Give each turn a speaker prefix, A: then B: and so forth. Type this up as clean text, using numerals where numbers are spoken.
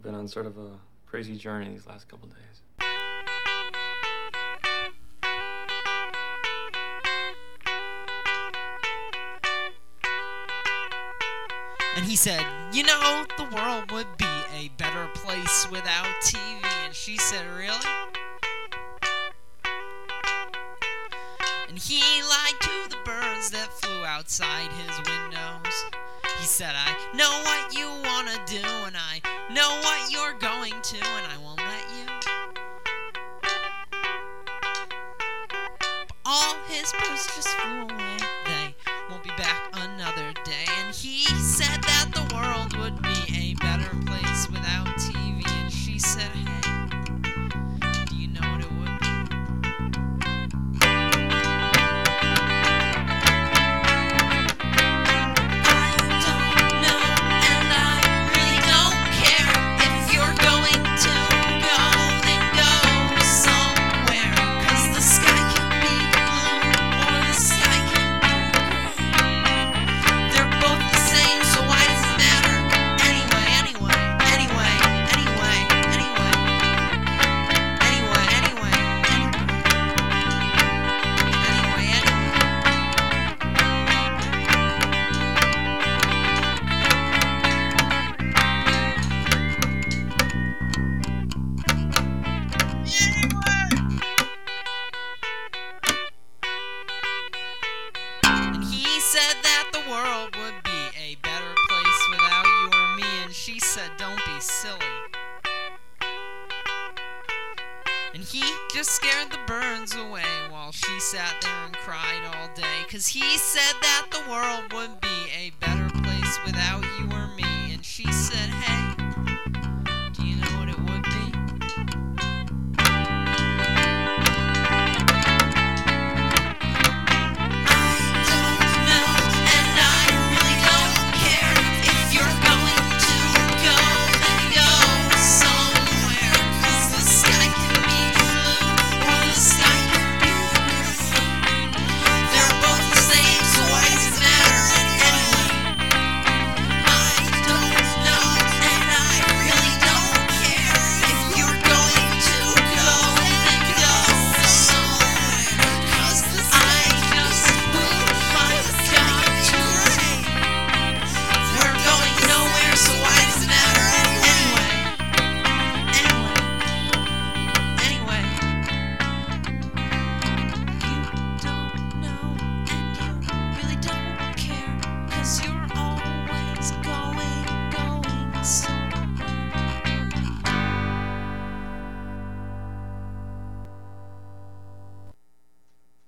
A: Been on sort of a crazy journey these last couple days.
B: And he said, you know, the world would be a better place without TV. And she said, really? And he lied to the birds that flew outside his windows. He said, I know what you want to do, and I know what you're going to, and I won't let you. But all his birds just flew away. They won't be back another day. And he said that the world would be a better place without TV. And she said, hey, do you know what it would be? Said that the world would be a better place without you or me, and she said, don't be silly. And he just scared the birds away while she sat there and cried all day, 'cause he said that the world would be a better place without you or me, and she said, hey,